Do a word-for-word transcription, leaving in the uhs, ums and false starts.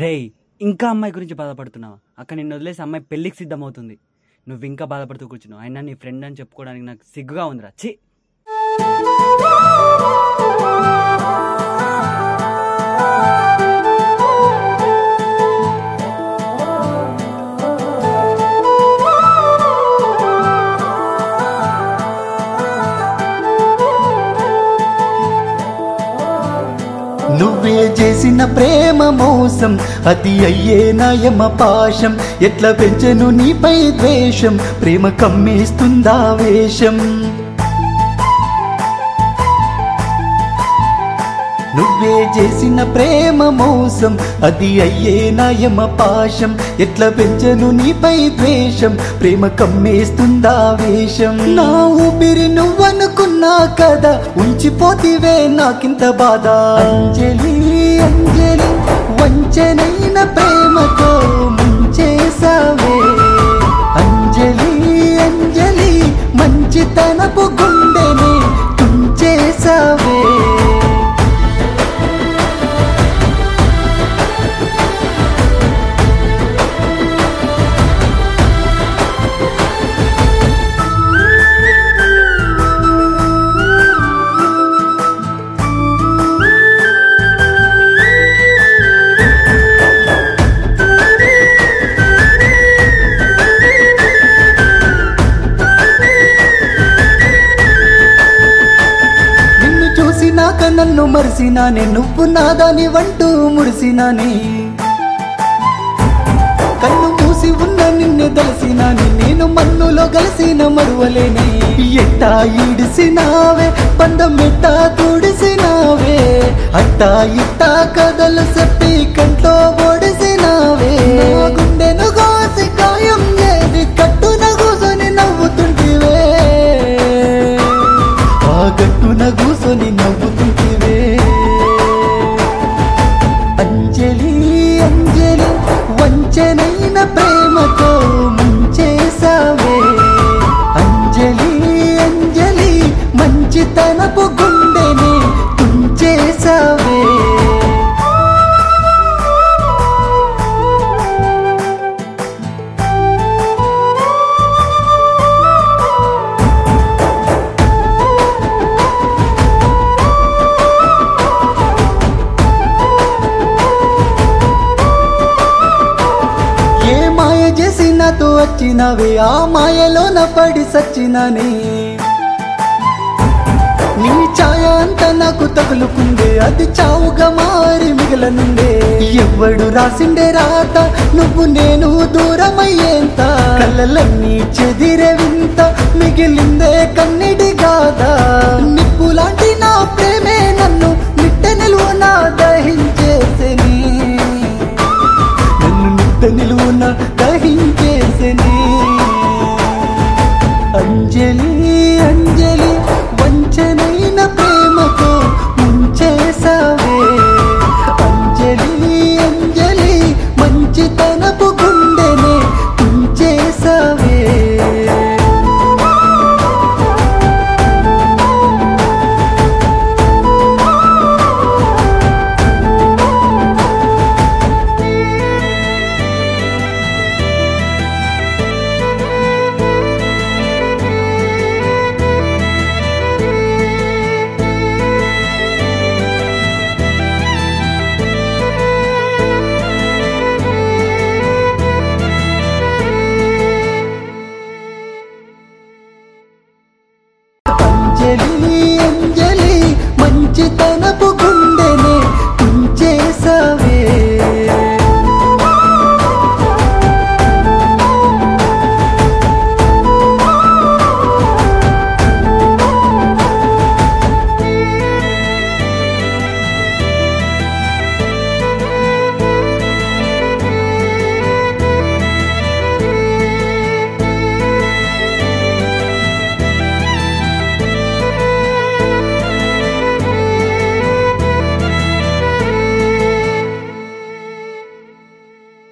రేయ్, ఇంకా అమ్మాయి గురించి బాధపడుతున్నావా? అక్క నిన్ను వదిలేసి అమ్మాయి పెళ్ళికి సిద్ధమవుతుంది, నువ్వు ఇంకా బాధపడుతూ కూర్చున్నావు. అయినా నీ ఫ్రెండ్ అని చెప్పుకోవడానికి నాకు సిగ్గుగా ఉందిరా. ఛీ. నువ్వే చేసిన ప్రేమ మోసం, అది అయ్యే నాయమ పాశం. ఎట్లా పెంచెను నీపై ద్వేషం, ప్రేమ కమ్మేస్తుందా వేషం. నువ్వే చేసిన ప్రేమ మోసం, అది అయ్యే నాయమ పాశం. ఎట్లా పెంచెను నీపై ద్వేషం, ప్రేమ కమ్మేస్తుందా వేషం. నా ఊపిరి నువ్వనుకున్నా కదా, ఉంచిపోతివే నాకింత బాధ. అంజలి అంజలి వంచనైన ప్రేమతో ముంచేసావే. అంజలి అంజలి మంచితనపు గుండెని తుంచేసావే. నన్ను మరిసినానే, నువ్వు నాదాని వంటూ మురిసినానే. కన్ను మూసి ఉన్న నిన్నే తలసినాని, నేను మన్నులో కలిసిన మరువలేనే. ఎట్టా ఈడిసినావే బంధం, ఎట్టా తుడిసినావే. అట్టా ఇట్టా కథలు చెప్పి కంట్లో ఓడిసినావే. గుండెను కోసి గాయం చేసి కట్టున కూసొని నవ్వుతుంటివే. ఆ గట్టున కూసొని నవ్వుతుంటివే. అంజలి అంజలి వంచనైన ప్రేమతో ముంచేసావే. అంజలి అంజలి మంచితనపు గుండెని తుంచేసావే. నాతో వచ్చినవే, ఆ మాయలోన పడి సచ్చినానే. నీ ఛాయ అంతా నాకు తగులుకుందే, అది చావుగా మారి మిగలనుండే. ఎవ్వడు రాసిండే రాత, నువ్వు నేను దూరమయ్యేంత. కళ్ళలన్నీ చెదిరే వింత, మిగిలిందే కన్నిటి గాథ. నిప్పులాంటి నా ప్రేమే నన్ను నిట్ట నిలువున దహించేసెని. నన్ను నిట్ట నిలువున దహించేసెని. అంజలి